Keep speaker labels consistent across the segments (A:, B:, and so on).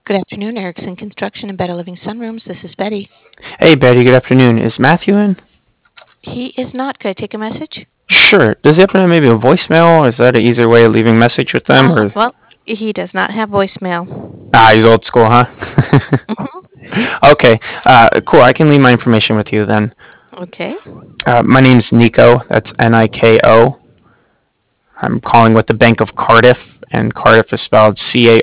A: Good afternoon, Erickson Construction and Better Living Sunrooms. This is Betty.
B: Hey, Betty, good afternoon. Is Matthew in?
A: He is not. Could I take a message?
B: Sure. Does he happen to have maybe a voicemail? Is that an easier way of leaving a message with them? Or
A: Well, he does not have voicemail.
B: he's old school, huh?
A: Hmm.
B: Okay. Cool. I can leave my information with you then.
A: Okay.
B: My name's Nico. That's Niko. I'm calling with the Bank of Cardiff, and Cardiff is spelled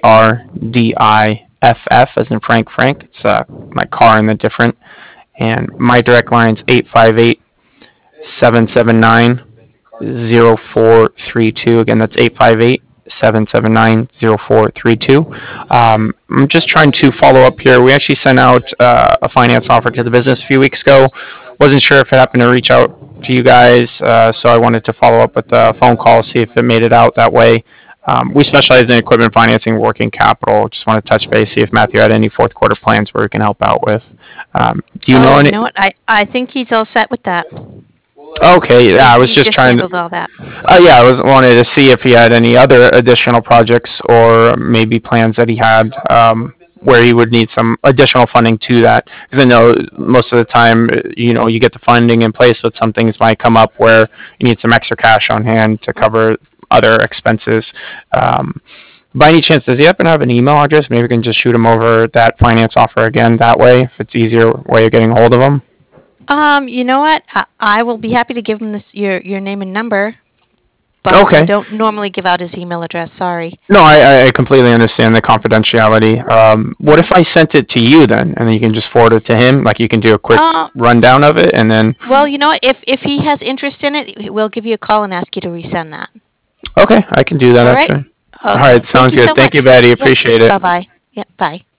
B: Cardiff, as in Frank. It's my car in the different. And my direct line's 858-779-0432. Again, that's 858-779-0432. I'm just trying to follow up here. We actually sent out a finance offer to the business a few weeks ago. Wasn't sure if it happened to reach out to you guys, so I wanted to follow up with a phone call, see if it made it out that way. We specialize in equipment financing, working capital. Just want to touch base, see if Matthew had any fourth quarter plans where we can help out with. Do you know
A: Oh, you
B: any?
A: know what? I think he's all set with that.
B: Okay, yeah, I was
A: He
B: just
A: just
B: trying to.
A: handled all that.
B: Yeah, I was wanted to see if he had any other additional projects or maybe plans that he had where he would need some additional funding to that. Because I know most of the time, you get the funding in place, but some things might come up where you need some extra cash on hand to cover other expenses. Um, by any chance, does he happen to have an email address? Maybe we can just shoot him over that finance offer again that way, if it's easier way of getting a hold of him.
A: You know what? I will be happy to give him your name and number, but I
B: Okay.
A: don't normally give out his email address. Sorry.
B: No, I completely understand the confidentiality. What if I sent it to you then, and then you can just forward it to him? Like you can do a quick
A: Uh,
B: rundown of it, and then
A: well, you know what? If he has interest in it, we'll give you a call and ask you to resend that.
B: okay, I can do that
A: All right.
B: after. All
A: Okay.
B: right,
A: Thank
B: sounds
A: you so
B: good. Thank you,
A: much.
B: Betty.
A: Yep.
B: Appreciate it.
A: Bye bye. Yep. Bye.